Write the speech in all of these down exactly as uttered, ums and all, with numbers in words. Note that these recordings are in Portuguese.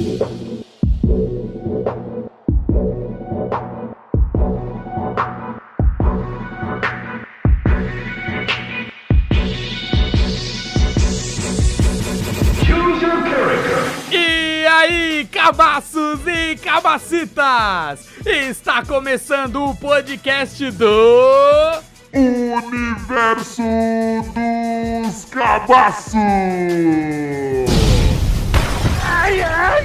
E aí, cabaços e cabacitas! Está começando o podcast do... Universo dos Cabaços! Ai, ai!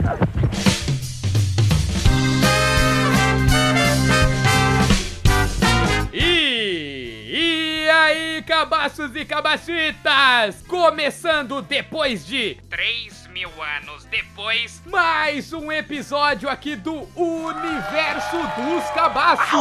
E, e aí, cabaços e cabacitas! Começando depois de três mil anos depois, mais um episódio aqui do Universo dos Cabaços!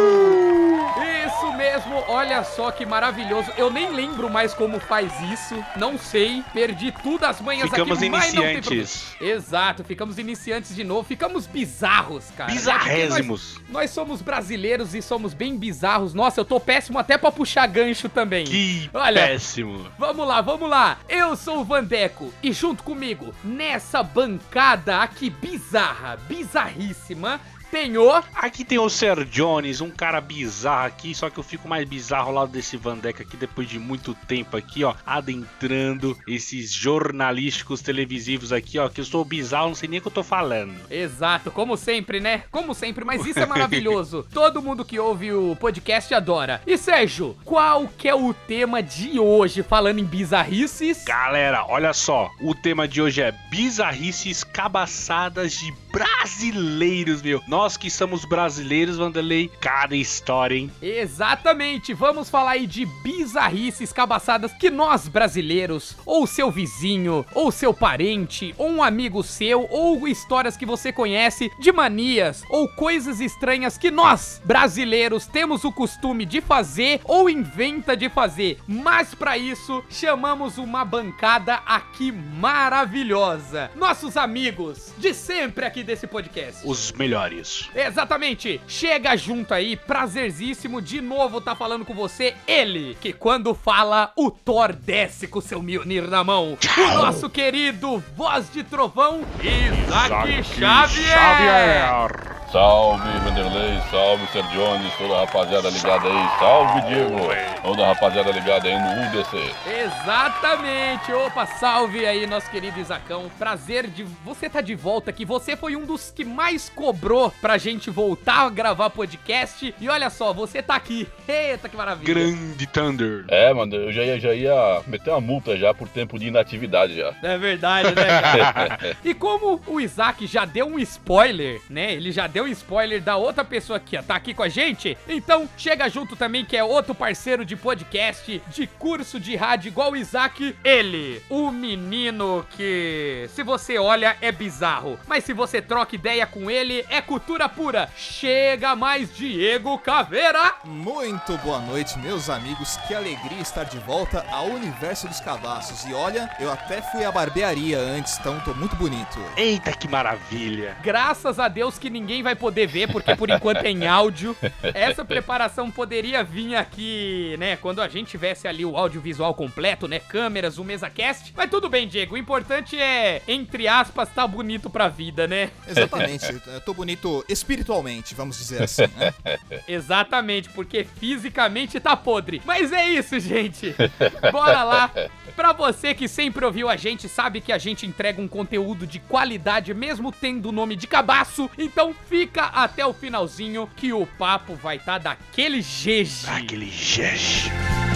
Isso mesmo, olha só que maravilhoso. Eu nem lembro mais como faz isso, não sei, perdi tudo as manhas ficamos aqui. Ficamos iniciantes. Exato, ficamos iniciantes de novo, ficamos bizarros, cara. Bizarrésimos. Nós, nós somos brasileiros e somos bem bizarros. Nossa, eu tô péssimo até pra puxar gancho também. Que olha, péssimo. Vamos lá, vamos lá. Eu sou o Vandeco e junto comigo, nessa bancada aqui bizarra, bizarríssima, tenho... Aqui tem o Sir Jones, um cara bizarro aqui, só que eu fico mais bizarro ao lado desse Vandeco aqui, depois de muito tempo aqui, ó, adentrando esses jornalísticos televisivos aqui, ó, que eu sou bizarro, não sei nem o que eu tô falando. Exato, como sempre, né? Como sempre, mas isso é maravilhoso. Todo mundo que ouve o podcast adora. E Sérgio, qual que é o tema de hoje, falando em bizarrices? Galera, olha só, o tema de hoje é bizarrices cabaçadas de brasileiros, meu. Nós que somos brasileiros, Vanderlei, cada história, hein? Exatamente, vamos falar aí de bizarrices cabaçadas que nós brasileiros, ou seu vizinho, ou seu parente, ou um amigo seu, ou histórias que você conhece de manias, ou coisas estranhas que nós, brasileiros, temos o costume de fazer ou inventa de fazer. Mas pra isso, chamamos uma bancada aqui maravilhosa. Nossos amigos de sempre aqui desse podcast. Os melhores. Exatamente, chega junto aí, prazerzíssimo de novo tá falando com você, ele, que quando fala, o Thor desce com seu Mjolnir na mão, o nosso querido voz de trovão, Isaac Xavier. Xavier. Salve, Vanderlei, salve, Sir Jones, toda a rapaziada ligada aí, salve, Diego, toda a rapaziada ligada aí no U D C. Exatamente, opa, salve aí, nosso querido Isacão, prazer de você tá de volta aqui, você foi um dos que mais cobrou pra gente voltar a gravar podcast, e olha só, você tá aqui, eita que maravilha. Grande Thunder. É, mano, eu já ia, já ia meter uma multa já por tempo de inatividade já. É verdade, né, cara? E como o Isaac já deu um spoiler, né, ele já deu um spoiler da outra pessoa que ó, tá aqui com a gente, então chega junto também, que é outro parceiro de podcast, de curso de rádio igual o Isaac, ele, o menino que, se você olha, é bizarro, mas se você troca ideia com ele, é cultura pura. Chega mais Diego Caveira. Muito boa noite, meus amigos, que alegria estar de volta ao Universo dos Cabaços. E olha, eu até fui à barbearia antes, então tô muito bonito. Eita, que maravilha. Graças a Deus que ninguém vai poder ver, porque por enquanto é em áudio. Essa preparação poderia vir aqui, né, quando a gente tivesse ali o audiovisual completo, né, câmeras, o MesaCast. Mas tudo bem, Diego, o importante é, entre aspas, tá bonito pra vida, né? Exatamente, eu tô bonito espiritualmente, vamos dizer assim, né? Exatamente, porque fisicamente tá podre. Mas é isso, gente. Bora lá. Pra você que sempre ouviu a gente, sabe que a gente entrega um conteúdo de qualidade, mesmo tendo o nome de cabaço. Então fica até o finalzinho que o papo vai tá daquele jeje. Daquele jeje.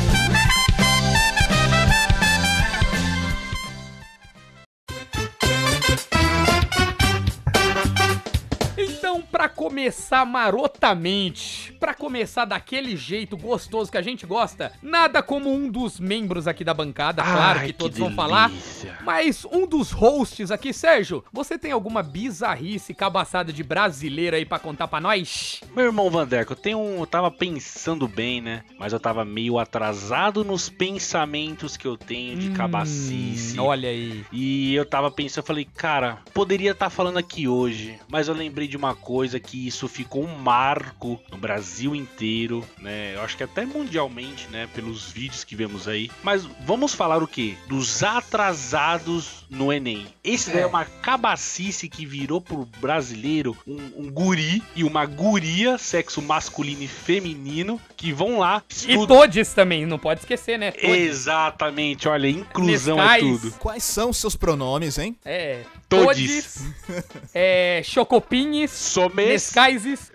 Então, pra começar marotamente, pra começar daquele jeito gostoso que a gente gosta, nada como um dos membros aqui da bancada, claro Ai, que todos que vão falar, delícia. mas um dos hosts aqui, Sérgio, você tem alguma bizarrice cabaçada de brasileiro aí pra contar pra nós? Meu irmão Vandeco, eu tenho um, eu tava pensando bem, né, mas eu tava meio atrasado nos pensamentos que eu tenho de Hum, cabacice. Olha aí. E eu tava pensando, eu falei, cara, poderia estar falando aqui hoje, mas eu lembrei de uma coisa que isso ficou um marco no Brasil inteiro, né? Eu acho que até mundialmente, né? Pelos vídeos que vemos aí. Mas vamos falar o quê? Dos atrasados no Enem. Esse daí é uma cabacice que virou pro brasileiro um, um guri e uma guria, sexo masculino e feminino, que vão lá... E todes também, não pode esquecer, né? Todes. Exatamente, olha, inclusão Nescais. é tudo. Quais são os seus pronomes, hein? É, Todes. todes, é, chocopinhos, Somes. nescaises.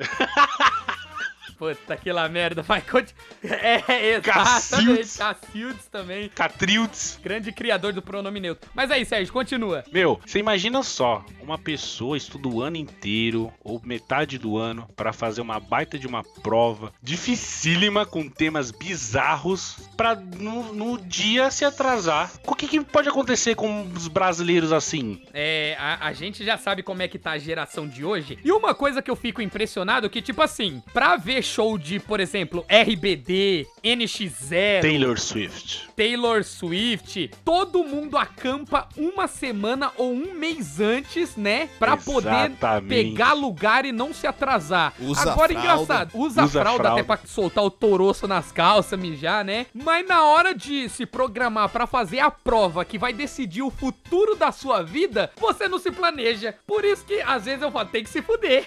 Puta que lá merda, vai continuar. É, exatamente. Cacildes. Cacildes também. Catrildes. Grande criador do pronome neutro. Mas aí, Sérgio, continua. Meu, você imagina só, uma pessoa estuda o ano inteiro, ou metade do ano, pra fazer uma baita de uma prova dificílima, com temas bizarros, pra no, no dia se atrasar. O que, que pode acontecer com os brasileiros assim? É, a, a gente já sabe como é que tá a geração de hoje. E uma coisa que eu fico impressionado é que, tipo assim, pra ver show de, por exemplo, R B D, N X zero, Taylor Swift. Taylor Swift, todo mundo acampa uma semana ou um mês antes, né? Pra Exatamente. poder pegar lugar e não se atrasar. Usa Agora, fralda. engraçado, usa, Usa fralda, fralda até pra soltar o toroço nas calças, mijar, né? Mas na hora de se programar pra fazer a prova que vai decidir o futuro da sua vida, você não se planeja. Por isso que, às vezes, eu falo, tem que se fuder.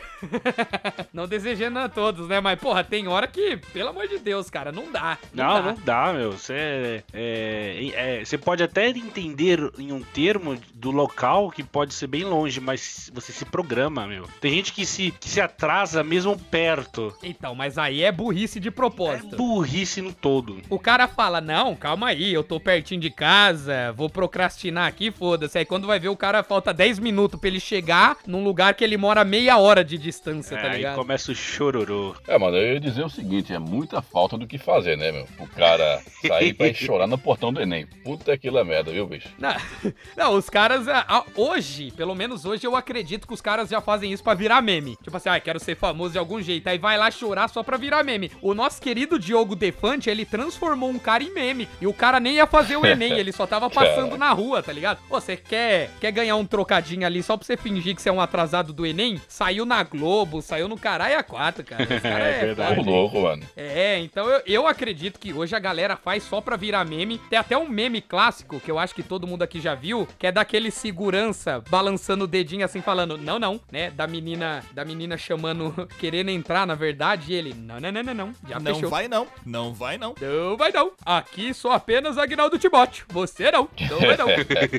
Não desejando a todos, né? Mas, porra, tem hora que, pelo amor de Deus, cara, não dá. Não, Não, dá. não dá, meu. Você é, é, você pode até entender em um termo do local que pode ser bem longe, mas você se programa, meu. Tem gente que se, que se atrasa mesmo perto. Então, mas aí é burrice de É propósito. burrice no todo. O cara fala, não, calma aí, eu tô pertinho de casa, vou procrastinar aqui, foda-se. Aí quando vai ver o cara, falta dez minutos pra ele chegar num lugar que ele mora meia hora de distância, tá É, aí ligado? começa o chororô. É, mano, eu ia dizer o seguinte, é muita falta do que fazer, né, meu? O cara sair pra ir chorar no portão do Enem. Puta que lá merda, viu, bicho? Não, não, os caras, ah, ah, hoje, pelo menos hoje, eu acredito que os caras já fazem isso pra virar meme. Tipo assim, ah, quero ser famoso de algum jeito. Aí vai lá chorar só pra virar meme. O nosso querido Diogo Defante, ele transformou um cara em meme. E o cara nem ia fazer o Enem, ele só tava passando na rua, tá ligado? Pô, você quer, quer ganhar um trocadinho ali só pra você fingir que você é um atrasado do Enem? Saiu na Globo, saiu no Caralho a quatro, cara. Esse cara É verdade. Tô louco, mano. É, então eu, eu acredito que hoje a galera faz só pra virar meme. Tem até um meme clássico, que eu acho que todo mundo aqui já viu, que é daquele segurança balançando o dedinho assim, falando, não, não, né? Da menina, da menina chamando, querendo entrar, na verdade, e ele, não, não, não, não, não, já Não fechou. vai não, não vai não. Não vai não. Aqui sou apenas Agnaldo Timóteo. Você não. Não vai não.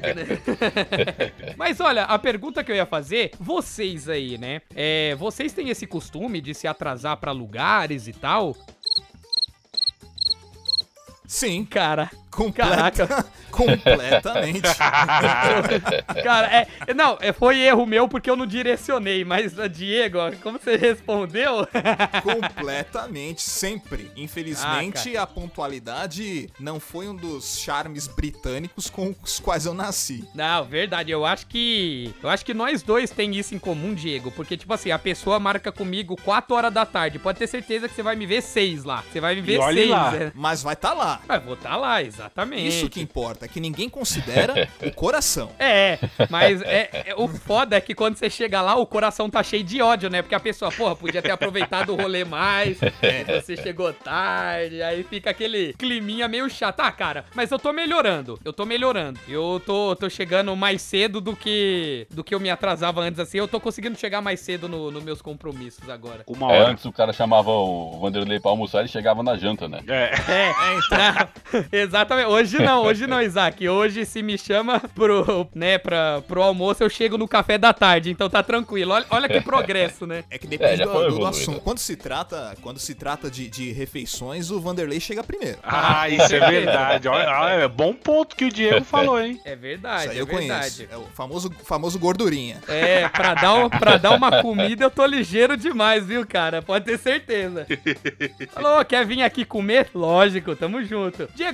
Mas olha, a pergunta que eu ia fazer, vocês aí, né? É, vocês têm esse costume de se atrasar pra lugares e tal? Sim, Cara, completa, Caraca. completamente. cara, é, não, é, foi erro meu porque eu não direcionei, mas, uh, Diego, ó, como você respondeu? Completamente, sempre. Infelizmente, Ah, a pontualidade não foi um dos charmes britânicos com os quais eu nasci. Não, verdade, eu acho que, eu acho que nós dois tem isso em comum, Diego, porque, tipo assim, a pessoa marca comigo quatro horas da tarde, pode ter certeza que você vai me ver seis lá, você vai me ver E olhe seis, lá. né? Mas vai tá lá. Mas vou tá lá, exatamente. Isso que importa, é que ninguém considera o coração. É, mas é, é- o foda é que quando você chega lá, o coração tá cheio de ódio, né? Porque a pessoa, porra, podia ter aproveitado o rolê mais, você chegou tarde, aí fica aquele climinha meio chato. Ah, cara, mas eu tô melhorando, eu tô melhorando. Eu tô, tô chegando mais cedo do que do que eu me atrasava antes, assim. Eu tô conseguindo chegar mais cedo no- nos meus compromissos agora. Uma É, hora. antes o cara chamava o Vanderlei pra almoçar, ele chegava na janta, né? É. É, não, exatamente. Hoje não, hoje não, Isaac. Hoje se me chama pro, né, pra, pro almoço, eu chego no café da tarde, então tá tranquilo. Olha, olha que progresso, né? É que depende É, já do, foi do evoluído. assunto. Quando se trata, quando se trata de, de refeições, o Vanderlei chega primeiro. Ah, isso é verdade. Olha, ah, é bom ponto que o Diego falou, hein? É Isso verdade, aí é eu verdade. conheço. É o famoso, famoso gordurinha. É, pra dar, um- pra dar uma comida eu tô ligeiro demais, viu, cara? Pode ter certeza. Falou, quer vir aqui comer? Lógico, tamo junto. Diego, não quer me chamar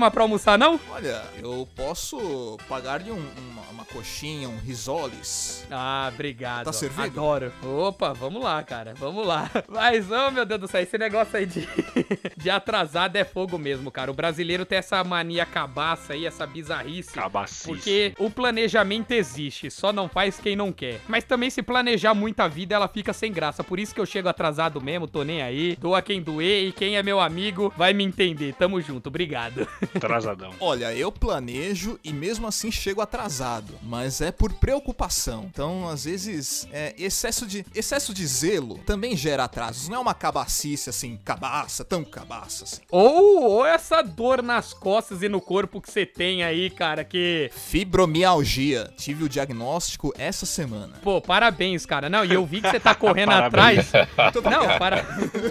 chamar pra almoçar, não? Olha, eu posso pagar-lhe um, uma, uma coxinha, um risoles. Ah, obrigado. Tá servido? Adoro. Opa, vamos lá, cara. Vamos lá. Mas, oh, meu Deus do céu, esse negócio aí de, de atrasado é fogo mesmo, cara. O brasileiro tem essa mania cabaça aí, essa bizarrice. Cabacice. Porque o planejamento existe, só não faz quem não quer. Mas também se planejar muita vida, ela fica sem graça. Por isso que eu chego atrasado mesmo, tô nem aí. Doa quem doer e quem é meu amigo vai me entender. Tamo junto, obrigado. Atrasadão. Olha, eu planejo e mesmo assim chego atrasado, mas é por preocupação. Então, às vezes, é, excesso de excesso de zelo também gera atrasos. Não é uma cabacice assim, cabaça, tão cabaça assim. Ou, ou essa dor nas costas e no corpo que você tem aí, cara, que... Fibromialgia. Tive o diagnóstico essa semana. Pô, parabéns, cara. Não, e eu vi que você tá correndo atrás. Não, para...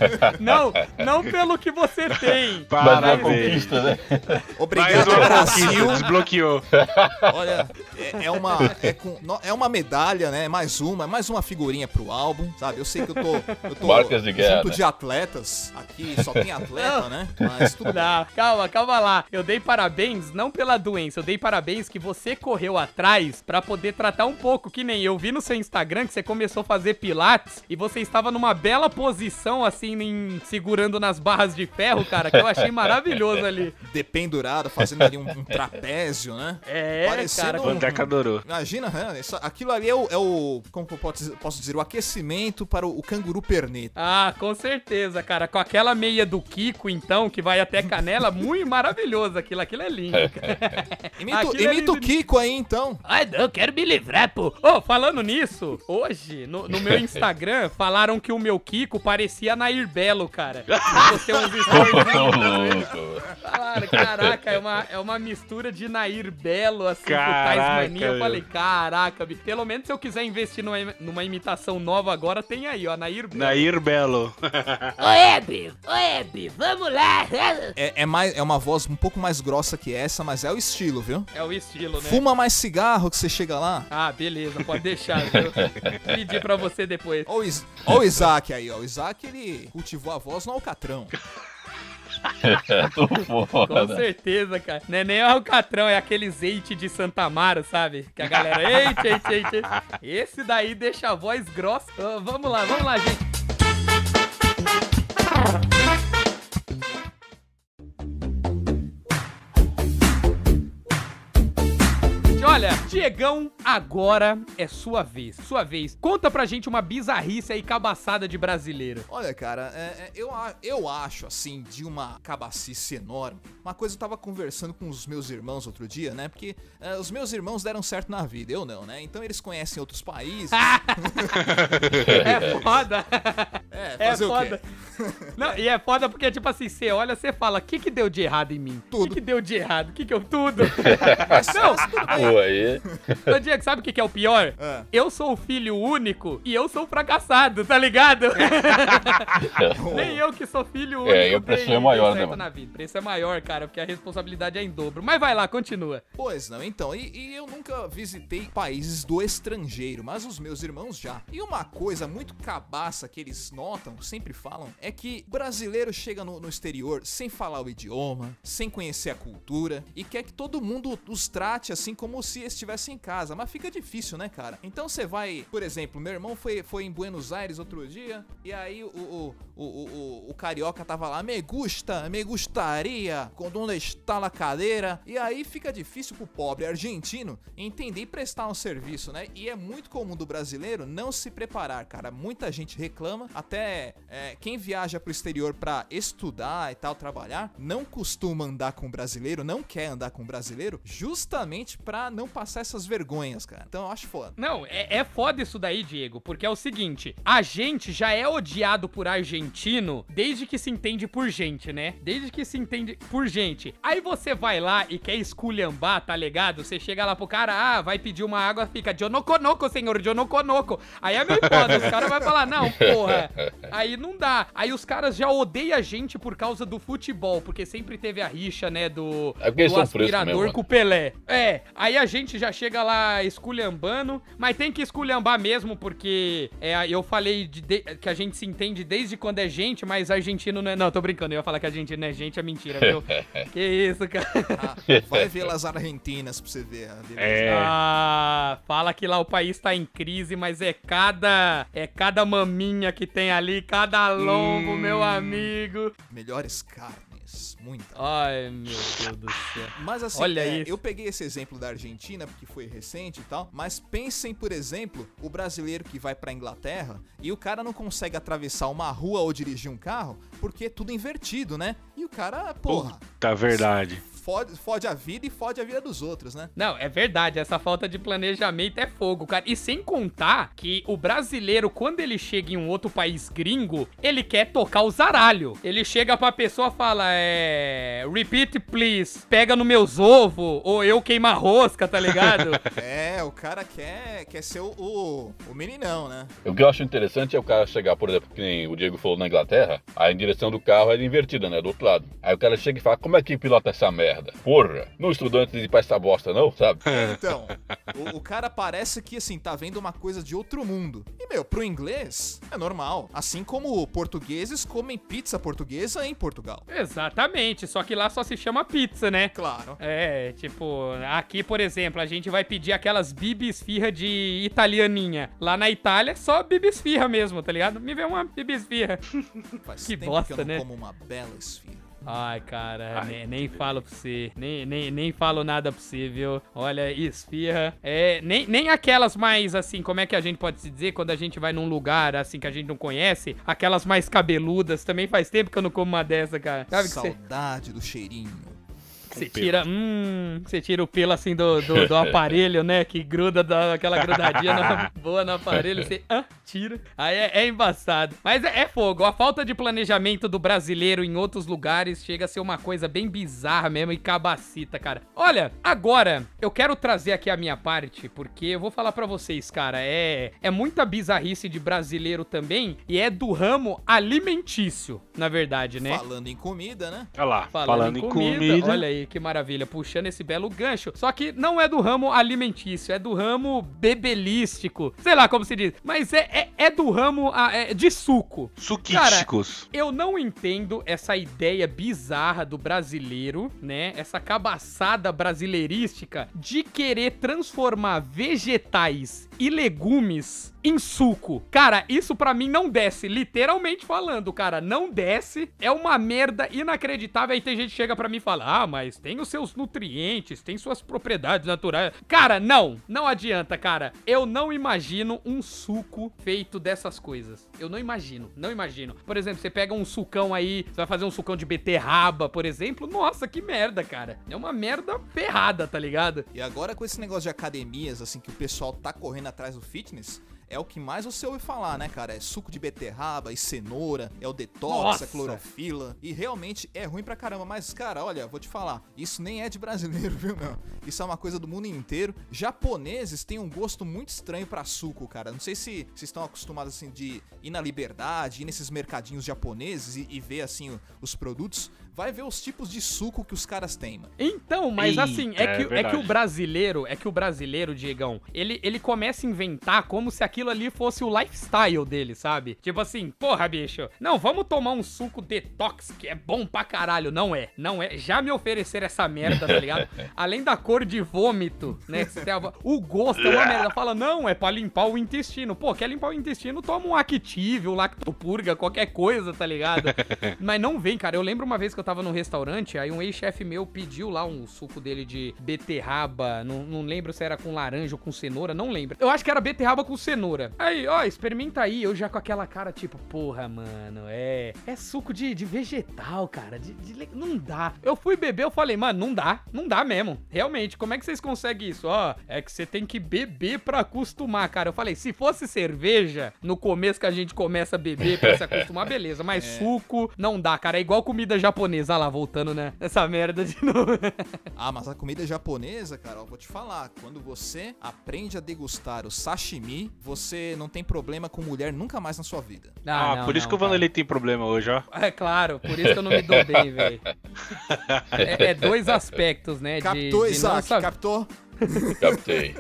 Não, não pelo que você tem. Mas é uma Parabéns. conquista, né? Mais Obrigado, uma Brasil. conquista, desbloqueou. Olha, é, é uma é, com, no- é uma medalha, né? Mais uma, é mais uma figurinha pro álbum, sabe? Eu sei que eu tô, eu tô Marcas de guerra, junto né? de atletas. Aqui só tem atleta, né? Mas tudo bem. Não, calma, calma lá. Eu dei parabéns não pela doença, eu dei parabéns que você correu atrás pra poder tratar um pouco, que nem eu vi no seu Instagram que você começou a fazer pilates e você estava numa bela posição, assim, em- segurando nas barras de ferro, cara, que eu achei maravilhoso ali. Dependurado, fazendo ali um, um trapézio, né? É, Parecendo cara. um- Vandeca adorou. Imagina, né? Isso- aquilo ali é o, é o como que eu posso dizer, posso dizer, o aquecimento para o, o canguru perneta. Ah, com certeza, cara. Com aquela meia do Kiko, então, que vai até canela, muito maravilhoso aquilo. Aquilo é lindo, cara. Imita, Aquilo é imita o lindo. Kiko aí, então. Ai, não, eu quero me livrar, pô. Ô, falando nisso, hoje, no, no meu Instagram, falaram que o meu Kiko parecia Nair Belo, cara. Eu postei uns Ô, stories. louco. Falaram, caraca, é uma, é uma mistura de Nair Belo, assim, com Caraca, Tais Mania. Eu meu. falei, caraca, bicho. Pelo menos se eu quiser investir numa, numa imitação nova agora, tem aí, ó, Nair Belo. Nair Belo. Ô, Hebe, ô, Hebe, vamos lá. É, é, mais, é uma voz um pouco mais grossa que essa, mas é o estilo, viu? É o estilo, né? Fuma mais cigarro que você chega lá. Ah, beleza, pode deixar, viu? Pedir pra você depois. Ó o, Is- ó o Isaac aí, ó. O Isaac, ele cultivou a voz no Alcatrão. Tô Com foda. certeza, cara. Não é nem o Alcatrão, é aquele azeite de Santa Amaro, sabe? Que a galera, eita, eita, eita. Esse daí deixa a voz grossa. Ah, vamos lá, vamos lá, gente. Olha, Diegão, agora é sua vez. Sua vez. Conta pra gente uma bizarrice aí cabaçada de brasileiro. Olha, cara, é- é, eu, a- eu acho, assim, de uma cabacice enorme. Uma coisa, eu tava conversando com os meus irmãos outro dia, né? Porque é, os meus irmãos deram certo na vida, eu não, né? Então eles conhecem outros países. É foda. É, É fazer o foda. quê? Não, e é foda porque, tipo assim, você olha, você fala, o que que deu de errado em mim? O Tudo. que que deu de errado? O que que eu... Tudo. Mas, Não. mas tudo bem. Pô, aí. Ô, Diego, sabe o que que é o pior? É. Eu sou o filho único e eu sou o fracassado, tá ligado? Nem eu que sou filho único. É, e o preço dei- é maior, dei certo né, mano? na vida. O preço é maior, cara, porque a responsabilidade é em dobro. Mas vai lá, continua. Pois não, então, e, e eu nunca visitei países do estrangeiro, mas os meus irmãos já. E uma coisa muito cabaça que eles notam, sempre falam, é que brasileiro chega no, no exterior sem falar o idioma, sem conhecer a cultura, e quer que todo mundo os trate assim como se estivesse em casa. Mas fica difícil, né, cara? Então você vai, por exemplo, meu irmão foi, foi em Buenos Aires outro dia, e aí o, o, o, o, o, o carioca tava lá, me gusta, me gustaria, com onde está a cadeira, e aí fica difícil pro pobre argentino entender e prestar um serviço, né? E é muito comum do brasileiro não se preparar, cara. Muita gente reclama, até é, quem viaja pro exterior pra estudar e tal, trabalhar, não costuma andar com brasileiro, não quer andar com brasileiro, justamente pra não passar essas vergonhas, cara. Então eu acho foda. Não, é, é foda isso daí, Diego, porque é o seguinte, a gente já é odiado por argentino desde que se entende por gente, né? Desde que se entende por gente. Aí você vai lá e quer esculhambar, tá ligado? Você chega lá pro cara, ah, vai pedir uma água, fica, eu não conoco, senhor, eu não conoco. Aí é meio foda, os caras vão falar, não, porra, Aí não dá. Aí os caras já odeiam a gente por causa do futebol, porque sempre teve a rixa, né, do, É porque eles do são frescos aspirador mesmo, com o Pelé. É, aí a gente já chega lá esculhambando, mas tem que esculhambar mesmo, porque é, eu falei de, de, que a gente se entende desde quando é gente, mas argentino não é... Não, tô brincando, eu ia falar que argentino é gente, é mentira, viu? Que isso, cara. Ah, vai ver las Argentinas pra você ver. A beleza. É. Ah, fala que lá o país tá em crise, mas é cada é cada maminha que tem ali, cada lombo, Hum. meu amigo. Melhores carnes, muita. Ai, meu Deus do céu. Mas assim, Olha é, isso. eu peguei esse exemplo da Argentina, porque foi recente e tal, mas pensem, por exemplo, o brasileiro que vai pra Inglaterra e o cara não consegue atravessar uma rua ou dirigir um carro porque é tudo invertido, né? E o cara, porra, Tá verdade. fode, fode a vida e fode a vida dos outros, né? Não, é verdade, essa falta de planejamento é fogo, cara. E sem contar que o brasileiro, quando ele chega em um outro país gringo, ele quer tocar o zaralho. Ele chega pra pessoa e fala, é... Repeat, please. Pega no meus ovos, ou eu queima rosca, tá ligado? É, o cara quer, quer ser o, o, o meninão, né? O que eu acho interessante é o cara chegar, por exemplo, que nem o Diego falou na Inglaterra, a direção do carro é invertida, né, do outro lado. Aí o cara chega e fala, como é que pilota essa merda? Porra, não estudou antes de ir pra essa bosta não, sabe? Então, o, o cara parece que, assim, tá vendo uma coisa de outro mundo. E, meu, pro inglês é normal. Assim como portugueses comem pizza portuguesa em Portugal. Exatamente, só que lá só se chama pizza, né? Claro. É, tipo, aqui, por exemplo, a gente vai pedir aquelas bibisfirra de italianinha. Lá na Itália é só bibisfirra mesmo, tá ligado? Me vê uma bibisfirra. Faz Que tempo bosta, que eu não né? como uma bela esfirra. Ai, cara, Ai, nem, nem falo pra você. Nem, nem, nem falo nada pra você, viu? Olha, esfirra. É, nem, nem aquelas mais, assim, como é que a gente pode se dizer? Quando a gente vai num lugar, assim, que a gente não conhece. Aquelas mais cabeludas. Também faz tempo que eu não como uma dessa, cara. Sabe que você... Saudade do cheirinho. Você tira, hum, você tira o pelo assim do, do, do aparelho, né? Que gruda, dá aquela grudadinha na- boa no aparelho, você ah, tira. Aí é, é embaçado. Mas é, é fogo. A falta de planejamento do brasileiro em outros lugares chega a ser uma coisa bem bizarra mesmo e cabacita, cara. Olha, agora eu quero trazer aqui a minha parte, porque eu vou falar pra vocês, cara, é, é muita bizarrice de brasileiro também e é do ramo alimentício, na verdade, né? Falando em comida, né? Olha lá, Falando, falando, em em comida, comida. olha aí que maravilha, puxando esse belo gancho. Só que não é do ramo alimentício, é do ramo bebelístico, sei lá como se diz, mas é, é, é do ramo ah, é, de suco. Suquísticos. Eu não entendo essa ideia bizarra do brasileiro, né? Essa cabaçada brasileirística de querer transformar vegetais e legumes em suco. Cara, isso pra mim não desce, literalmente falando, cara, não desce. É uma merda inacreditável. Aí tem gente que chega pra mim e fala, ah, mas tem os seus nutrientes, tem suas propriedades naturais. Cara, não, não adianta, cara. Eu não imagino um suco feito dessas coisas. Eu não imagino, não imagino. Por exemplo, você pega um sucão aí, você vai fazer um sucão de beterraba, por exemplo. Nossa, que merda, cara. É uma merda ferrada, tá ligado? E agora com esse negócio de academias, assim, que o pessoal tá correndo atrás do fitness, é o que mais você ouve falar, né, cara? É suco de beterraba e cenoura, é o detox, Nossa. a clorofila. E realmente é ruim pra caramba. Mas, cara, olha, vou te falar, isso nem é de brasileiro, viu, meu? Isso é uma coisa do mundo inteiro. Japoneses têm um gosto muito estranho pra suco, cara. Não sei se vocês estão acostumados, assim, de ir na Liberdade, ir nesses mercadinhos japoneses e, e ver, assim, o- os produtos. Vai ver os tipos de suco que os caras têm, mano. Então, mas Eita, assim, é é que, é que verdade. o brasileiro, é que o brasileiro, Diegão, ele, ele começa a inventar como se aquilo ali fosse o lifestyle dele, sabe? Tipo assim, porra, bicho, não, vamos tomar um suco detox que é bom pra caralho. Não é, não é. Já me ofereceram essa merda, tá ligado? Além da cor de vômito, né? que você tem a- O gosto é uma merda. Fala, não, é pra limpar o intestino. Pô, quer limpar o intestino? Toma um Active, um Lactopurga, qualquer coisa, tá ligado? Mas não vem, cara. Eu lembro uma vez que eu tava num restaurante, aí um ex-chefe meu pediu lá um suco dele de beterraba, não, não lembro se era com laranja ou com cenoura, não lembro. Eu acho que era beterraba com cenoura. Aí, ó, experimenta aí. Eu já com aquela cara, tipo, porra, mano, é... É suco de, de vegetal, cara, de, de le- não dá. Eu fui beber, eu falei, mano, não dá, não dá mesmo. Realmente, como é que vocês conseguem isso? Ó, é que você tem que beber pra acostumar, cara. Eu falei, se fosse cerveja, no começo que a gente começa a beber pra se acostumar, beleza. Mas suco, não dá, cara. É igual comida japonesa. Ah lá, voltando, né? Essa merda de novo. Ah, mas a comida japonesa, cara, ó, vou te falar, quando você aprende a degustar o sashimi, você você não tem problema com mulher nunca mais na sua vida. Ah, não, por isso não, que o cara. Vanderlei tem problema hoje, ó. É claro, por isso que eu não me dou bem, velho. É, é dois aspectos, né? de- Captou, de, Isaac? não saber- Captou? Captei.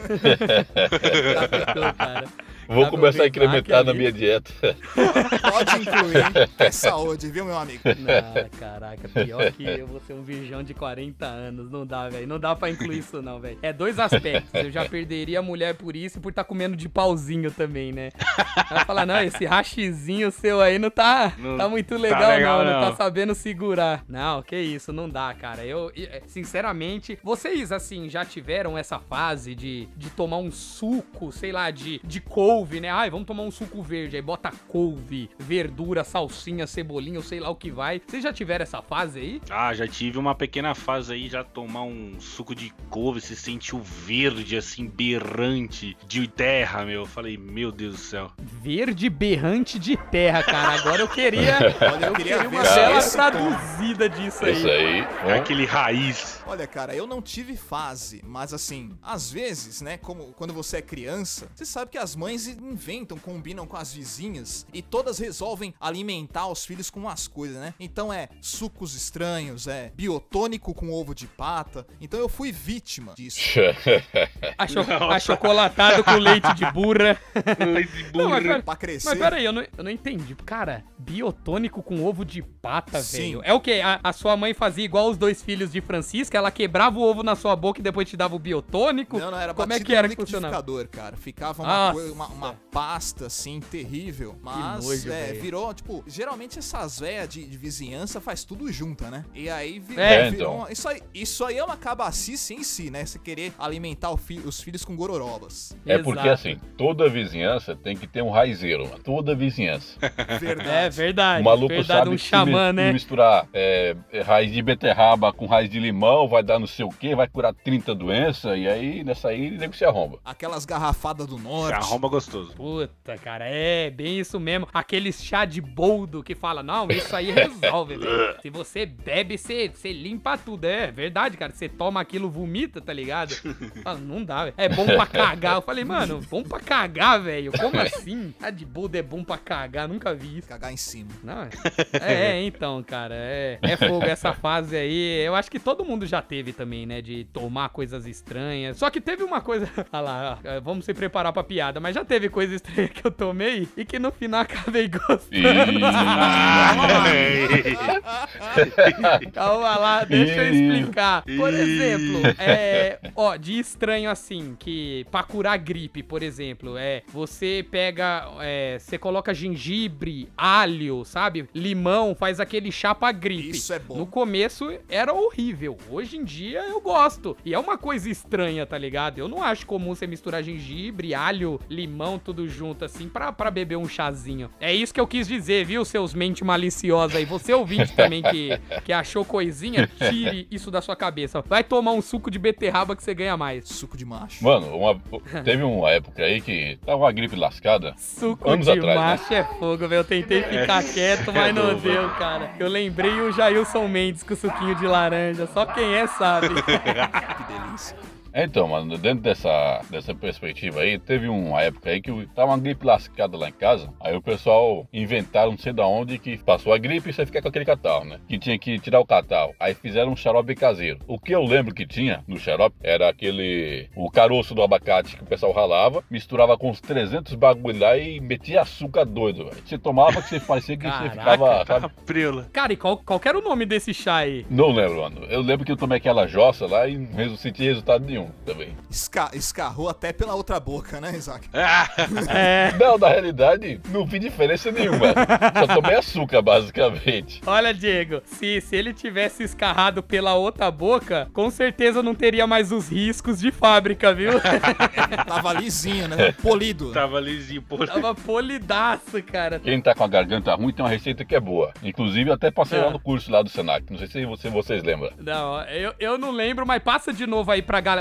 Captou, cara. Vou Dá pra começar a ver incrementar Isaac na ali. minha dieta. Pode incluir. É saúde, viu, meu amigo? Não, caraca, pior que eu vou ser um virgão de quarenta anos. Não dá, velho. Não dá pra incluir isso, não, velho. É dois aspectos. Eu já perderia a mulher por isso e por estar comendo de pauzinho também, né? Vai falar, não, esse rachizinho seu aí não tá, Não tá muito tá legal, legal, não, não. não. tá sabendo segurar. Não, que isso, não dá, cara. Eu, e, é, sinceramente, vocês, assim, já tiveram essa fase de, de tomar um suco, sei lá, de, de couve, né? Ai, vamos tomar um suco verde. Aí bota couve, verdura, salsinha, cebolinha, ou sei lá o que vai. Vocês já tiveram essa fase aí? Ah, já tive uma pequena fase aí, já tomar um suco de couve, se sentiu verde, assim, berrante, de terra, meu. Eu falei, meu Deus do céu. Verde berrante de terra, cara. Agora eu queria, Olha, eu eu queria queria uma ver bela esse traduzida disso Isso aí. aí. É Bom, aquele raiz. Olha, cara, eu não tive fase, mas assim, às vezes, né, como quando você é criança, você sabe que as mães inventam, combinam com as vizinhas e todas resolvem alimentar os filhos com umas coisas, né? Então é sucos estranhos, é biotônico com ovo de pata. Então eu fui vítima disso. Acho, achocolatado com leite de burra. Leite de Não, mas, burra. pera- Pra crescer. mas peraí, eu não, eu não entendi. Cara, biotônico com ovo de pata, Sim. velho. É o quê? A, a sua mãe fazia igual os dois filhos de Francisca? Ela quebrava o ovo na sua boca e depois te dava o biotônico? Não, não, era Como é batido que era no que funcionava? liquidificador, cara. Ficava uma, Nossa. coisa- uma, uma pasta, assim, terrível. Mas, nojo, é, velho. virou, tipo, geralmente essas véias de, de vizinhança faz tudo junta, né? E aí virou, É, virou então. uma- isso, aí, isso aí é uma cabacice em si, né? Você querer alimentar o fi- os filhos com gororobas. É porque Exato. assim, toda vizinhança tem que ter um raizeiro, mano. Toda vizinhança. Verdade. É verdade. O maluco verdade, sabe um que se xamã, mi- né? misturar é, é, raiz de beterraba com raiz de limão, vai dar não sei o que, vai curar trinta doenças, e aí nessa aí nego se arromba. Aquelas garrafadas do norte. Arromba gostoso. Puta, cara, é bem isso mesmo. Aqueles chá de boldo que fala, não, isso aí resolve, velho. Se você bebe, você, você limpa tudo. É verdade, cara. Você toma aquilo, vomita, tá ligado? Fala, não dá, velho. É bom pra cagar. Eu falei, mano, bom pra cagar, velho. Como assim? Chá de boldo é bom pra cagar. Nunca vi isso. Cagar em cima. Não, é, é, então, cara, é, é fogo essa fase aí. Eu acho que todo mundo já teve também, né? De tomar coisas estranhas. Só que teve uma coisa. Olha lá, ó, vamos se preparar pra piada. Mas já teve coisa estranha que eu tomei e que no final acabei gostando. Calma lá, deixa eu explicar. Por exemplo, é. Ó, de estranho assim, que pra curar gripe, por exemplo, é. Você pega. É, você coloca gengibre, alho, sabe? Limão, faz aquele chá pra gripe. Isso é bom. No começo era horrível. Hoje em dia eu gosto. E é uma coisa estranha, tá ligado? Eu não acho comum você misturar gengibre, alho, limão, tudo junto assim, pra, pra beber um chazinho. É isso que eu quis dizer, viu, seus mente maliciosa aí. Você ouvinte também que, que achou coisinha, tire isso da sua cabeça. Vai tomar um suco de beterraba que você ganha mais. Suco de macho. Mano, uma- teve uma época aí que tava uma gripe lascada. Suco Anos de atrás, né? macho é fogo, velho. Eu tentei ficar quieto, mas não deu, cara. Eu lembrei o Jailson Mendes com suquinho de laranja. Só quem é sabe. Que delícia. Então, mano, dentro dessa, dessa perspectiva aí, teve uma época aí que tava uma gripe lascada lá em casa. Aí o pessoal inventaram não sei da onde que passou a gripe e você fica com aquele catarro, né? Que tinha que tirar o catarro. Aí fizeram um xarope caseiro. O que eu lembro que tinha no xarope era aquele... o caroço do abacate que o pessoal ralava, misturava com uns trezentos bagulho lá e metia açúcar doido, velho. Você tomava que você parecia que Caraca, você ficava... Tá sabe? prela. Cara, e qual, qual que era o nome desse chá aí? Não lembro, mano. Eu lembro que eu tomei aquela jossa lá e não resu- senti resultado nenhum também. Esca- escarrou até pela outra boca, né, Isaac? É... Não, na realidade, não vi diferença nenhuma. Só tomei açúcar, basicamente. Olha, Diego, se, se ele tivesse escarrado pela outra boca, com certeza não teria mais os riscos de fábrica, viu? Tava lisinho, né? Polido. Tava lisinho, pô. Tava polidaço, cara. Quem tá com a garganta ruim tem uma receita que é boa. Inclusive, eu até passei Ah. lá no curso lá do Senac. Não sei se você, vocês lembram. Não, eu, eu não lembro, mas passa de novo aí pra, gal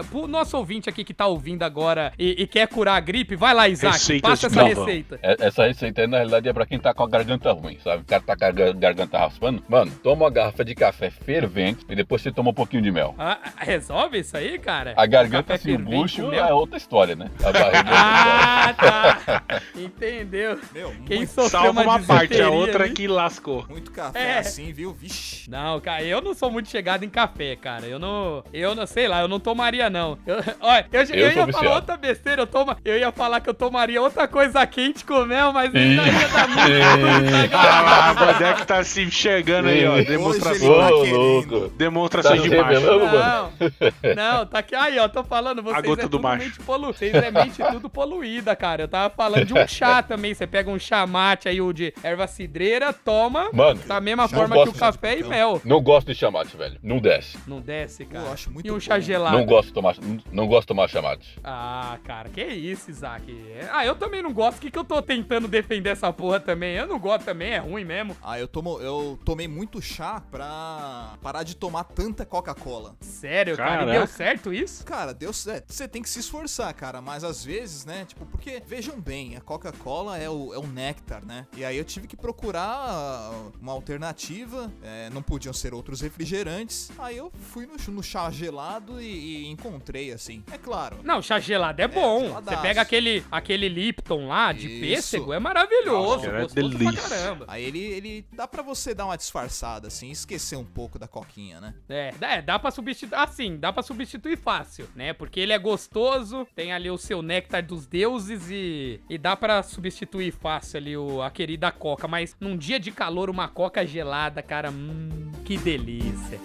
pro nosso ouvinte aqui que tá ouvindo agora e, e quer curar a gripe, vai lá, Isaac, Receita passa de essa pavão. receita. É- Essa receita aí, na realidade, é pra quem tá com a garganta ruim, sabe? O cara tá com a gar- garganta raspando. Mano, toma uma garrafa de café fervente e depois você toma um pouquinho de mel. Ah, resolve isso aí, cara? A garganta Café sem o fervente bucho com mel? é outra história, né? A barriga é outra história. Ah, tá. Entendeu? Meu, Quem muito, sofreu Salva uma parte, a disenteria outra ali. que lascou. muito café É. assim, viu? Vixe. Não, cara, eu não sou muito chegado em café, cara. Eu não. Eu não sei lá, eu não tomaria, não. Eu, olha, eu, eu, sou ia falar viciado. outra besteira, eu, toma, eu ia falar que eu tomaria outra coisa quente com mel, mas Ih, ainda ia dar muito. ih. Ah lá, a Vandeck tá se enxergando aí, ó. Hoje Demonstração, ele tá Ô, querendo. louco. demonstração Tá de se macho. revelando, mano? Não, não, tá aqui. Aí, ó, tô falando, vocês A gota é do tudo macho. mente polu... Vocês é mente tudo poluída, cara. Eu tava falando de um chá também. Você pega um chá mate aí, o de erva cidreira, toma Mano, da mesma não forma que gosto o café e de mel. Não gosto de chamate, velho. Não desce. Não desce, cara. Eu acho muito e um bom. chá gelado. Não gosto de tomar, não gosto de tomar chamate. Ah, cara, que isso, Isaac. É- Ah, eu também não gosto. O que, que eu tô tentando defender essa porra também? Eu não gosto também, é ruim mesmo. Ah, eu, tomo, eu tomei muito chá pra parar de tomar tanta Coca-Cola. Sério, cara, e Caraca. deu certo isso? Cara, deu certo. Você tem que se esforçar, cara. Mas às vezes, né? Tipo, porque, vejam bem, a Coca-Cola é o, é o néctar, né? E aí eu tive que procurar uh, uma alternativa. é, não podiam ser outros refrigerantes. Aí eu fui no, ch- no chá gelado e, e encontrei, assim. É claro. Não, chá gelado é bom. Você geladaço. pega aquele, aquele Lipton lá de Isso. pêssego, é maravilhoso. Nossa, é gostoso delícia. pra caramba. Aí ele, ele dá pra você dar uma disfarçada, assim, esquecer um pouco da coquinha, né? É, dá- é, dá pra substituir. Assim, dá pra substituir fácil, né? Porque ele é gostoso, tem ali o seu néctar dos deuses e, e dá pra substituir fácil ali o, a querida coca. Mas num dia de calor, uma coca gelada, cara, hum, que delícia.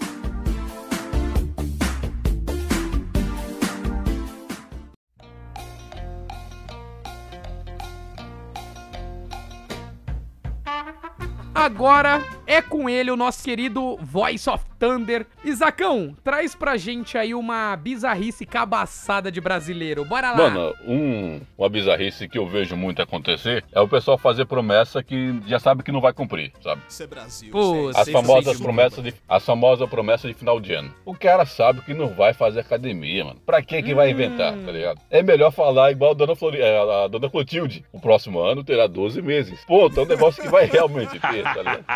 Agora é com ele o nosso querido Voice of Thunder. Isacão, traz pra gente aí uma bizarrice cabaçada de brasileiro. Bora lá. Mano, um, uma bizarrice que eu vejo muito acontecer é o pessoal fazer promessa que já sabe que não vai cumprir, sabe? Isso é Brasil. Pô, isso é- As Sei, famosas sei, promessas de, as famosas promessas de final de ano. O cara sabe que não vai fazer academia, mano. Pra que que vai inventar, tá ligado? É melhor falar igual a dona, Flori, é, a dona Clotilde. O próximo ano terá doze meses. Pô, então é um negócio que vai realmente ter, tá ligado?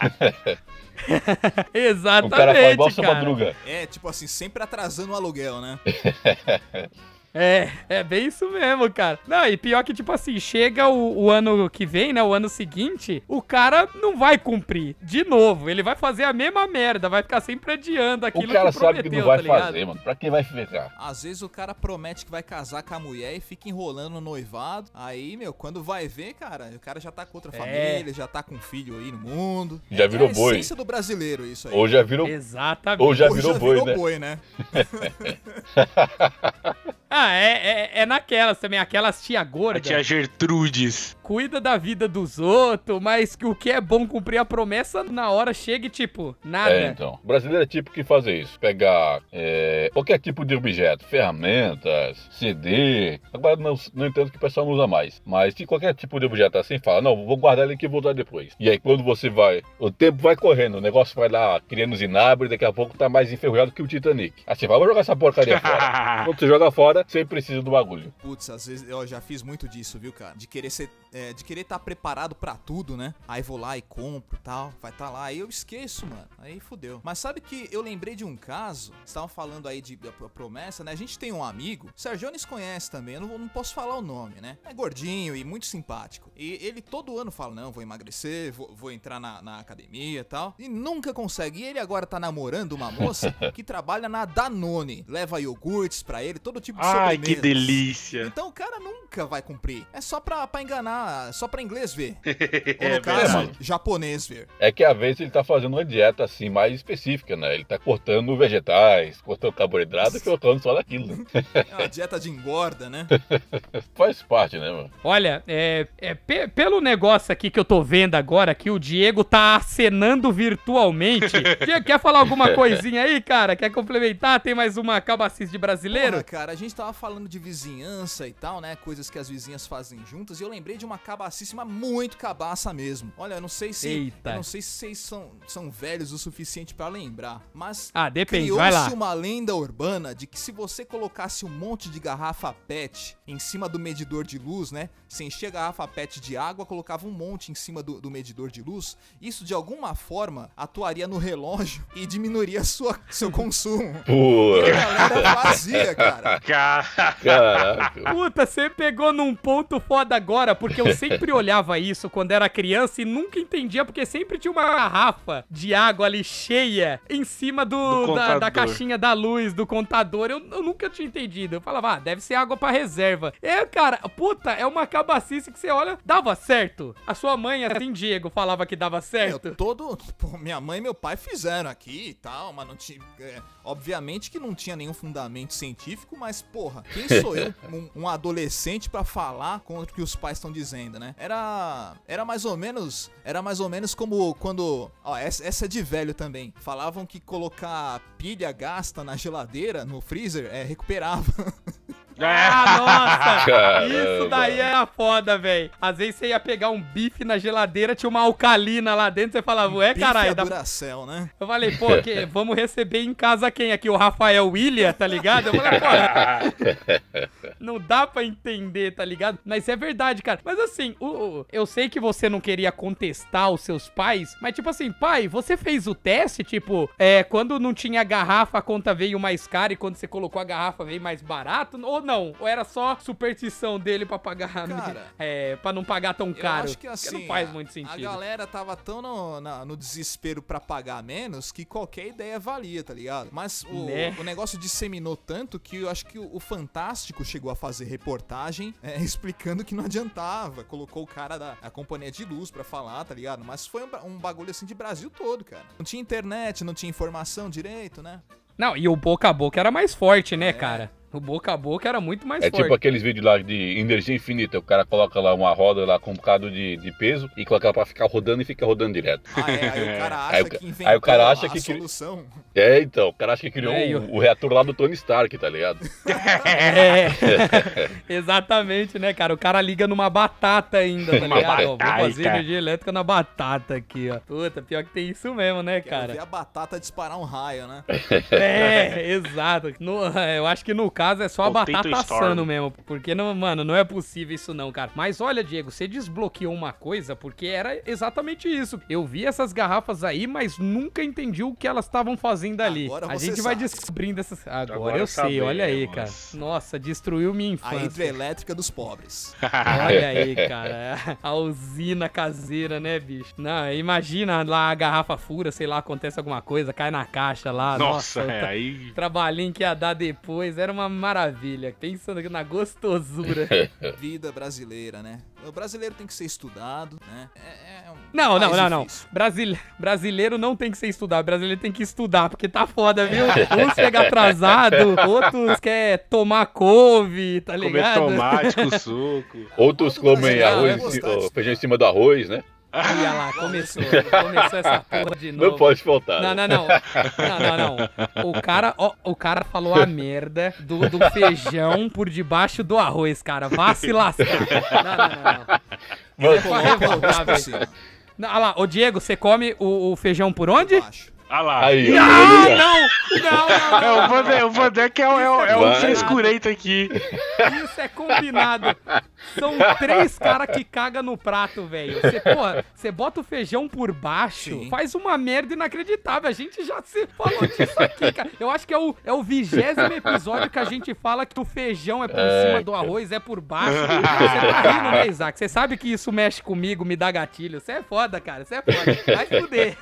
Exatamente, O cara fala igual o seu cara. Madruga. É, tipo assim, sempre atrasando o aluguel, né? É, é bem isso mesmo, cara. Não, e pior que, tipo assim, chega o, o ano que vem, né, o ano seguinte, o cara não vai cumprir de novo. Ele vai fazer a mesma merda, vai ficar sempre adiando aquilo O cara que sabe que prometeu, não vai tá ligado? fazer, mano. Pra quem vai ficar? Às vezes o cara promete que vai casar com a mulher e fica enrolando no noivado. Aí, meu, quando vai ver, cara, o cara já tá com outra É. família, já tá com um filho aí no mundo. Já É- virou é a boi. essência do brasileiro isso aí. Ou já virou, Exatamente. ou já Ou virou boi, né? né? Ah, é, é, é naquelas também, aquelas tia A gorda. tia Gertrudes. Cuida da vida dos outros, mas que o que é bom cumprir a promessa na hora chega e tipo, nada. É, então. O brasileiro é tipo que fazer isso. Pegar é, qualquer tipo de objeto, ferramentas, C D. Agora não, não entendo que o pessoal não usa mais. Mas se qualquer tipo de objeto assim, fala, não, vou guardar ele aqui e vou usar depois. E aí quando você vai, o tempo vai correndo, o negócio vai lá criando zinabre, daqui a pouco tá mais enferrujado que o Titanic. Aí você vai, vou jogar essa porcaria fora. Quando você joga fora, você precisa do bagulho. Putz, às vezes eu já fiz muito disso, viu, cara? De querer ser, é, de querer estar preparado pra tudo, né? Aí vou lá e compro e tal, vai tá lá. Aí eu esqueço, mano. Aí fudeu. Mas sabe que eu lembrei de um caso, estavam falando aí de, de promessa, né? A gente tem um amigo, o Sergiones conhece também, eu não, não posso falar o nome, né? É gordinho e muito simpático. E ele todo ano fala, não, vou emagrecer, vou, vou entrar na, na academia e tal. E nunca consegue. E ele agora tá namorando uma moça que trabalha na Danone. Leva iogurtes pra ele, todo tipo de Ai, sobremesas. que delícia. Então o cara nunca vai cumprir. É só pra, pra enganar, só pra inglês ver. Ou É no caso, verdade. japonês ver. É que às vezes ele tá fazendo uma dieta assim mais específica, né? Ele tá cortando vegetais, cortando carboidrato e colocando só daquilo. Né? É uma dieta de engorda, né? Faz parte, né, mano? Olha, é, é pe- pelo negócio aqui que eu tô vendo agora, que o Diego tá acenando virtualmente. Diego, quer falar alguma coisinha aí, cara? Quer complementar? Tem mais uma cabacice de brasileiro? Porra, cara, a gente gente tava falando de vizinhança e tal, né? Coisas que as vizinhas fazem juntas. E eu lembrei de uma cabacíssima muito cabaça mesmo. Olha, eu não sei se... Eita. Eu não sei se vocês são, são velhos o suficiente pra lembrar. Mas Ah, depende, vai lá. criou-se uma lenda urbana de que se você colocasse um monte de garrafa pet em cima do medidor de luz, né? Você enchia a garrafa pet de água, colocava um monte em cima do, do medidor de luz. Isso, de alguma forma, atuaria no relógio e diminuiria sua, seu consumo. Pô, E a galera fazia, cara. caraca. Puta, você pegou num ponto foda agora, porque eu sempre olhava isso quando era criança e nunca entendia, porque sempre tinha uma garrafa de água ali cheia em cima do, Do da, da contador. caixinha da luz, do contador. Eu, eu nunca tinha entendido. Eu falava, ah, deve ser água pra reserva. É, cara, puta, é uma cabacice que você olha, dava certo. A sua mãe, assim, Diego, falava que dava Eu certo. todo. Pô, minha mãe e meu pai fizeram aqui e tal, mas não tinha. É, obviamente que não tinha nenhum fundamento científico, mas, porra, quem sou eu, um, um adolescente, pra falar contra o que os pais estão dizendo, né? Era. Era mais ou menos. Era mais ou menos como quando. Ó, essa, essa é de velho também. Falavam que colocar pilha gasta na geladeira, no freezer, é, recuperava. Ah, nossa! Caramba. Isso daí era foda, velho. Às vezes você ia pegar um bife na geladeira, tinha uma alcalina lá dentro, você falava, ué, Bife caralho. a Dá... Duracell, né? Eu falei, pô, que, vamos receber em casa quem aqui? O Rafael William, tá ligado? Eu falei, pô, não dá pra entender, tá ligado? Mas é verdade, cara. Mas assim, o, o- eu sei que você não queria contestar os seus pais, mas tipo assim, pai, você fez o teste? Tipo, é, quando não tinha garrafa, a conta veio mais cara e quando você colocou a garrafa veio mais barato? Ou não? Ou era só superstição dele pra pagar, Cara, é, pra não pagar tão Eu caro? acho que assim, não faz a- muito a sentido. galera tava tão no, na- no desespero pra pagar menos que qualquer ideia valia, tá ligado? Mas o, Né? o negócio disseminou tanto que eu acho que o, o Fantástico chegou a fazer reportagem é, explicando que não adiantava. Colocou o cara da a companhia de luz pra falar, tá ligado? Mas foi um, ba- um bagulho assim de Brasil todo, cara. Não tinha internet, não tinha informação direito, né? Não, e o boca a boca era mais forte, né, É. cara? O boca a boca era muito mais É forte. tipo aqueles vídeos lá de energia infinita. O cara coloca lá uma roda lá com um bocado de, de peso e coloca ela pra ficar rodando e fica rodando direto. Ah, é, aí o cara acha Aí o ca- que inventou aí o cara acha a que- solução. É, então, o cara acha que criou É, e o, o- o reator lá do Tony Stark, tá ligado? É, exatamente, né, cara? O cara liga numa batata ainda, tá Uma ligado? Ó, vou batata. fazer energia elétrica na batata aqui, ó. Puta, pior que tem isso mesmo, né, Quero ver cara? a batata disparar um raio, né? É, exato. No- eu acho que no caso é só a Potato batata Storm. assando mesmo. Porque, não, mano, não é possível isso não, cara. Mas olha, Diego, você desbloqueou uma coisa porque era exatamente isso. Eu vi essas garrafas aí, mas nunca entendi o que elas estavam fazendo ali. Agora A você gente vai sabe. descobrindo essas... Agora, Agora eu sei, olha aí, cara. sabemos. Nossa, destruiu minha A infância. hidrelétrica dos pobres. Olha aí, cara. A usina caseira, né, bicho? Não, imagina lá a garrafa fura, sei lá, acontece alguma coisa, cai na caixa lá. Nossa, Nossa, é, tra- aí... trabalhinho que ia dar depois, era uma maravilha. Pensando aqui na gostosura. Vida brasileira, né? O brasileiro tem que ser estudado, né? É, é um Não, não, país não, não. difícil. Brasile... Brasileiro não tem que ser estudado, brasileiro tem que estudar, porque tá foda, viu? Uns chega atrasado, outros quer tomar couve, tá Comer ligado? tomate com suco. Outros Todo comem brasileiro arroz, vai em ci- gostar ó, disso. feijão em cima do arroz, né? Olha lá, começou. Começou essa porra de novo. Não pode faltar. Não, né? não, não. Não, não, não. O cara, ó, o cara falou a merda do, do feijão por debaixo do arroz, cara. Vá se lascar. Não, não, não, não. Mano, É pra revoltar, por velho. cima, Não, olha lá, ô Diego, você come o, o feijão por onde? baixo. Ah lá. aí, ó. Ah, aí, ó. não! Não, não, É não. o Vander, o Vander que é, o- é, o- é o Vai. frescurento aqui. Isso é combinado. São três caras que cagam no prato, velho. Você, porra, você bota o feijão por baixo, Sim. faz uma merda inacreditável. A gente já se falou disso aqui, cara. Eu acho que é o, é o vigésimo episódio que a gente fala que o feijão é por É, cima do arroz, é por baixo. Você tá rindo, né, Isaac? Você sabe que isso mexe comigo, me dá gatilho. Você é foda, cara. Você é foda. Vai fuder.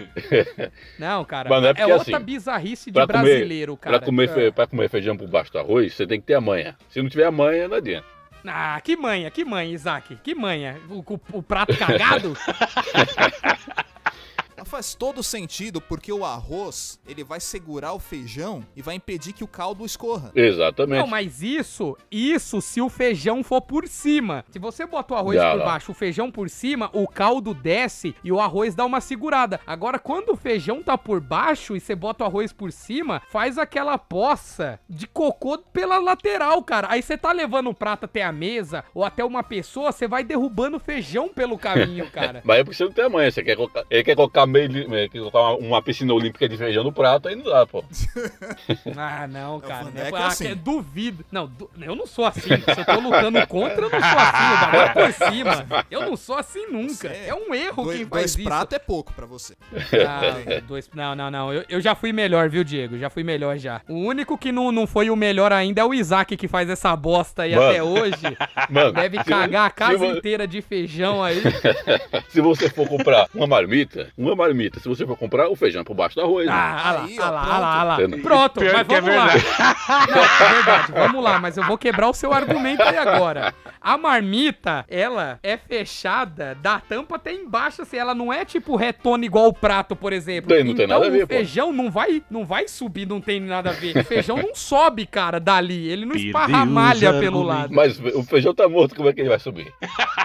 Não, cara. Mano, é é porque, outra assim, bizarrice de Pra comer, brasileiro, cara. pra, comer fe- pra comer feijão por baixo do arroz, você tem que ter a manha. Se não tiver a manha, não adianta. Ah, que manha, que manha, Isaac, que manha. O, o- o prato cagado? faz todo sentido, porque o arroz, ele vai segurar o feijão e vai impedir que o caldo escorra. Exatamente. Não, mas isso, isso se o feijão for por cima. Se você bota o arroz Já por lá. baixo, o feijão por cima, o caldo desce e o arroz dá uma segurada. Agora, quando o feijão tá por baixo e você bota o arroz por cima, faz aquela poça de cocô pela lateral, cara. Aí você tá levando o prato até a mesa ou até uma pessoa, você vai derrubando o feijão pelo caminho, cara. Mas é porque você não tem amanhã. Você quer colocar, ele quer colocar, meio, li- quer colocar uma, uma piscina olímpica de feijão no prato, aí não dá, pô. Ah, não, cara. Vandeca Né? é Ah, assim. que- duvido. Não, du- eu não sou assim. Se eu tô lutando contra, eu não sou assim. Eu bagulho por cima. Eu não sou assim nunca. Você- É um erro Dois, quem faz dois isso. pratos é pouco pra você. Não, dois, não, não, não. Eu, eu já fui melhor, viu, Diego? Já fui melhor já. O único que não, não foi o melhor ainda é o Isaac, que faz essa bosta aí Mano. até hoje. Mano, Deve se cagar a vo- casa se vo- inteira de feijão aí. Se você for comprar uma marmita, uma marmita, se você for comprar o feijão por baixo do arroz, né? Ah, olha lá, Aí, ó, olha lá, olha lá, olha lá. pronto. Pronto, Pior mas que é vamos lá. Não, é verdade, vamos lá, mas eu vou quebrar o seu argumento aí agora. A marmita, ela é fechada da tampa até embaixo, assim, ela não é tipo retona igual o prato, por exemplo. Tem- não tem então nada a ver, o pô. feijão não vai, não vai subir, não tem nada a ver. O feijão não sobe, cara, dali. Ele não Perdeu esparra os malha pelo argumentos. lado. Mas o feijão tá morto, como é que ele vai subir?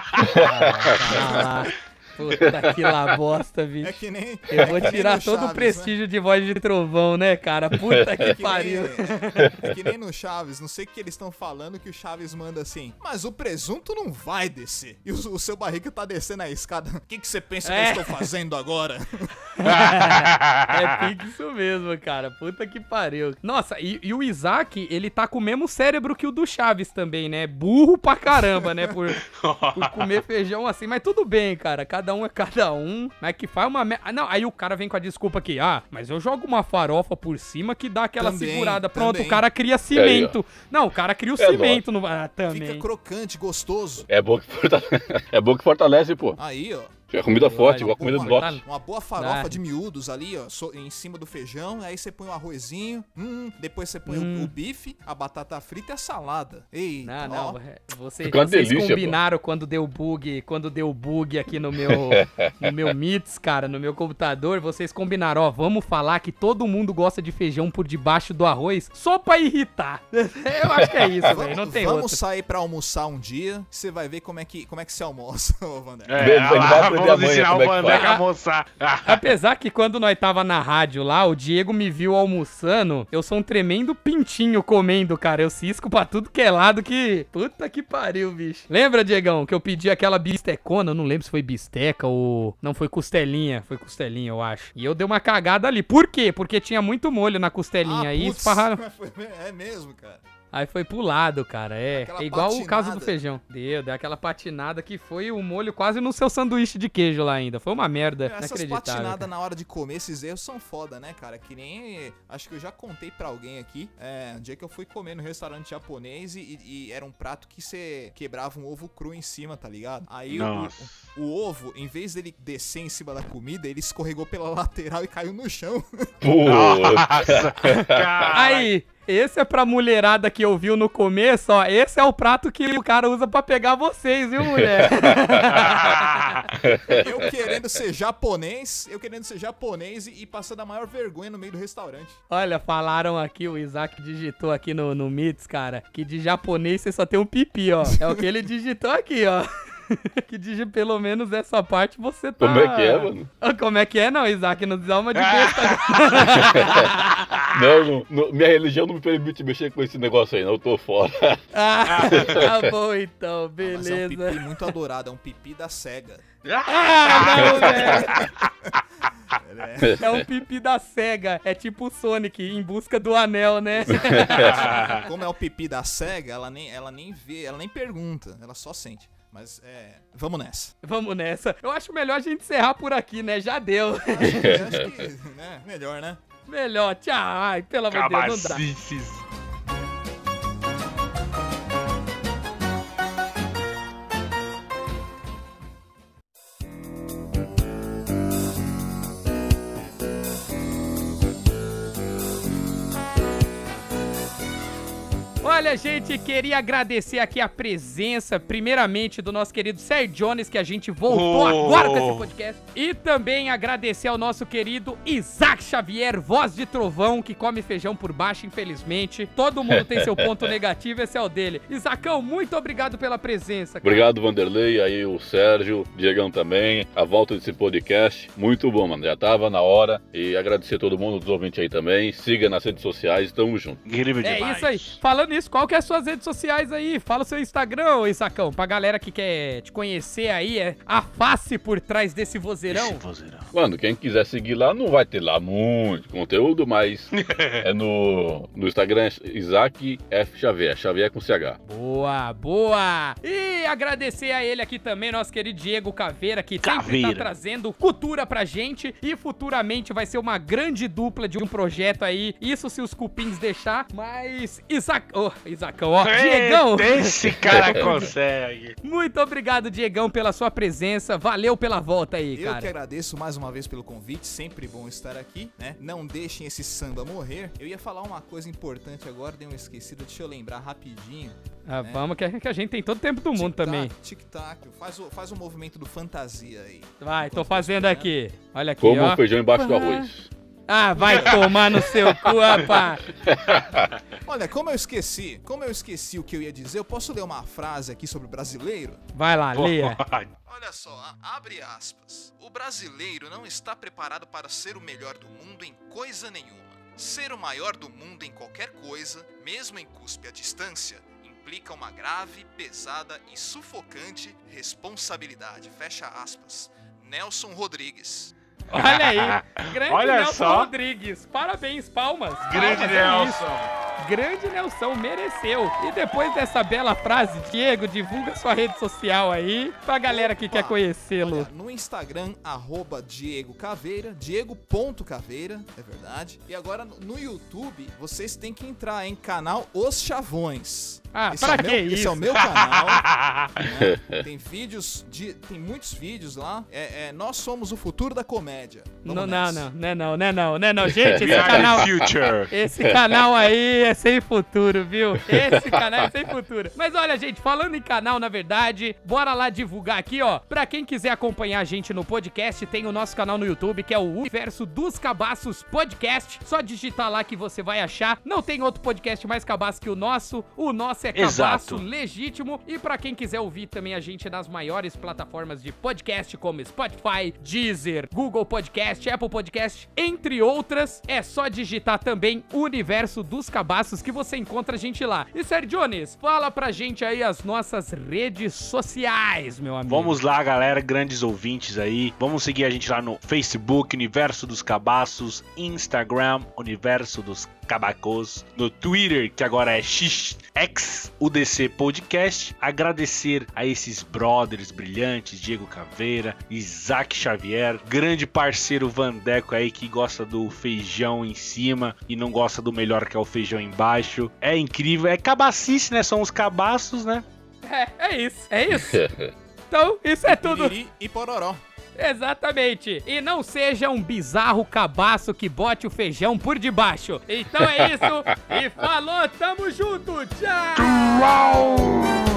Ah, puta que lá bosta, bicho. É que nem. Eu vou é que nem tirar no todo o Chaves, prestígio de voz de trovão, né, cara? Puta que É que, pariu. nem, é que nem no Chaves, não sei o que eles estão falando, que o Chaves manda assim, mas o presunto não vai descer. E o, o seu barriga tá descendo a escada. O que, que você pensa É. que eu estou fazendo agora? É pique isso mesmo, cara. Puta que pariu. Nossa, e, e o Isaac, ele tá com o mesmo cérebro que o do Chaves também, né? Burro pra caramba, né? Por, por comer feijão assim. Mas tudo bem, cara. Cada um é cada um. Mas que faz uma... Me... Ah, não, aí o cara vem com a desculpa aqui. Ah, mas eu jogo uma farofa por cima que dá aquela Também, segurada. Pronto, também. o cara cria cimento. Não, o cara cria o É cimento. No... Ah, também. Fica crocante, gostoso. É bom que fortalece, é bom que fortalece, pô. Aí, ó. É comida forte, igual a comida Uma, do boxe. uma boa farofa Ah. de miúdos ali, ó, so- em cima do feijão. Aí você põe o arrozinho, hum, depois você põe o- Hum. o, bife, a batata frita e a salada. Ei, Não, não, é, você, Fica uma vocês delícia, combinaram quando deu bug, quando deu bug aqui no meu, no meu Meets, cara, no meu computador, vocês combinaram, ó, vamos falar que todo mundo gosta de feijão por debaixo do arroz, só pra irritar. Eu acho que é isso, velho, não tem Vamos outro. sair pra almoçar um dia, você vai ver como é que, como é que se almoça, ô Vander. É, Ele vai lá, aprender vamos amanhã ensinar como o é que Vandeca faz. a almoçar. Apesar que quando nós tava na rádio lá, o Diego me viu almoçando, eu sou um tremendo pintinho comendo, cara, eu cisco pra tudo que é lado que... Puta que pariu, bicho. Lembra, Diegão, que eu pedi aquela bistecona, eu não lembro se foi bisteca ou... Não, foi costelinha, foi costelinha, eu acho. E eu dei uma cagada ali. Por quê? Porque tinha muito molho na costelinha, aí Ah, putz, esparraram... foi- É mesmo, cara. Aí foi pro lado, cara, é. Aquela É igual o caso do patinada. feijão. Deu, deu aquela patinada que foi o molho quase no seu sanduíche de queijo lá ainda. Foi uma merda Essas inacreditável. patinadas cara. na hora de comer, esses erros são foda, né, cara? Que nem. Acho que eu já contei pra alguém aqui. É, um dia que eu fui comer no restaurante japonês e, e era um prato que você quebrava um ovo cru em cima, tá ligado? Aí o, Nossa. o, o ovo, em vez dele descer em cima da comida, ele escorregou pela lateral e caiu no chão. Pô, Nossa, cara. Aí, esse é pra mulherada que ouviu no começo, ó. Esse é o prato que o cara usa pra pegar vocês, viu, mulher? Eu querendo ser japonês, eu querendo ser japonês e, e passando a maior vergonha no meio do restaurante. Olha, falaram aqui, o Isaac digitou aqui no, no Meets, cara, que de japonês você só tem um pipi, ó. É o que ele digitou aqui, ó. Que digi, pelo menos essa parte você tá... como é que é, mano? Ah, como é que é, não, Isaac? Não diz alma de besta. Não, não, não, minha religião não me permite mexer com esse negócio aí, não, eu tô fora. Ah, tá bom então, Ah, mas é um beleza. pipi muito adorado, é um pipi da SEGA. Ah, não, velho. É. É um pipi da SEGA. É tipo o Sonic em busca do anel, né? Como é o pipi da SEGA, ela nem, ela nem vê, ela nem pergunta, ela só sente. Mas é. Vamos nessa. Vamos nessa. Eu acho melhor a gente encerrar por aqui, né? Já deu. Eu acho que, né, melhor, né? Melhor. Tchau. Ai, pelo amor de Deus, não dá. Cabacices. olha, gente, queria agradecer aqui a presença, primeiramente, do nosso querido Sérgio Jones, que a gente voltou Oh. agora com esse podcast. E também agradecer ao nosso querido Isaac Xavier, voz de trovão, que come feijão por baixo, infelizmente. Todo mundo tem seu ponto negativo, esse é o dele. Isacão, muito obrigado pela presença, cara. Obrigado, Vanderlei, aí o Sérgio, Diegão também, a volta desse podcast, muito bom, mano, já tava na hora, e agradecer a todo mundo, dos ouvintes aí também, siga nas redes sociais, tamo junto. Incrível É demais. isso aí. Falando isso, qual que é as suas redes sociais aí? Fala o seu Instagram, ô Isacão, pra galera que quer te conhecer aí, é a face por trás desse vozeirão. Esse vozeirão. Mano, quem quiser seguir lá, não vai ter lá muito conteúdo, mas é no, no Instagram, Isaac F. Xavier, Xavier com C H. Boa, boa! E agradecer a ele aqui também, nosso querido Diego Caveira, que sempre Caveira. tá trazendo cultura pra gente e futuramente vai ser uma grande dupla de um projeto aí, isso se os cupins deixar, mas Isaac... Oh, Isacão, ó, Diegão! Esse cara consegue. Muito obrigado, Diegão, pela sua presença, valeu pela volta aí, Eu cara. que agradeço mais uma vez pelo convite, sempre bom estar aqui, né? Não deixem esse samba morrer. Eu ia falar uma coisa importante agora, dei uma esquecida, deixa eu lembrar rapidinho. Ah, vamos, que a, que a gente tem todo o tempo do mundo também. Tic-tac, faz o, faz o movimento do fantasia aí. Vai, tô fazendo aqui. Olha aqui, Como ó. um feijão embaixo do arroz. Ah, vai tomar no seu cu, rapaz. Olha, como eu esqueci, como eu esqueci o que eu ia dizer, eu posso ler uma frase aqui sobre o brasileiro? Vai lá, leia. Olha só, a- abre aspas. O brasileiro não está preparado para ser o melhor do mundo em coisa nenhuma. Ser o maior do mundo em qualquer coisa, mesmo em cuspe à distância, implica uma grave, pesada e sufocante responsabilidade. Fecha aspas. Nelson Rodrigues. Olha aí, grande Olha Nelson só. Rodrigues, parabéns, palmas. Grande palmas, é Nelson. isso. Grande Nelson, mereceu. E depois dessa bela frase, Diego, divulga sua rede social aí pra galera que quer conhecê-lo. Olha, no Instagram, arroba Diego Caveira, Diego.caveira, é verdade. E agora no- no YouTube, vocês têm que entrar em canal Os Chavões. Ah, Esse pra é o que meu, isso? Esse é o meu canal. né? Tem vídeos, de, tem muitos vídeos lá. É, é, nós somos o futuro da comédia. Vamos Não, não, nessa. não, não é não, não é não, não é não. Gente, We esse are canal... the future. Esse canal aí é sem futuro, viu? Esse canal é sem futuro. Mas olha, gente, falando em canal, na verdade, bora lá divulgar aqui, ó. Pra quem quiser acompanhar a gente no podcast, tem o nosso canal no YouTube, que é o Universo dos Cabaços Podcast. Só digitar lá que você vai achar. Não tem outro podcast mais cabaço que o nosso. O nosso é cabaço Exato. legítimo. E pra quem quiser ouvir também a gente nas maiores plataformas de podcast, como Spotify, Deezer, Google Podcast, Apple Podcast, entre outras, é só digitar também Universo dos Cabaços que você encontra a gente lá. E Sérgio Jones, fala pra gente aí as nossas redes sociais, meu amigo. Vamos lá, galera, grandes ouvintes aí. Vamos seguir a gente lá no Facebook, Universo dos Cabaços, Instagram, Universo dos Cabacos, no Twitter, que agora é X X U D C Podcast. Agradecer a esses brothers brilhantes, Diego Caveira, Isaac Xavier, grande parceiro Vandeco aí que gosta do feijão em cima e não gosta do melhor que é o feijão embaixo. É incrível, é cabacice, né? São os cabaços, né? É, é isso, é isso. Então, isso é tudo. Piriri e pororó. Exatamente. E não seja um bizarro cabaço que bote o feijão por debaixo. Então é isso. E falou, tamo junto. Tchau. Tchau!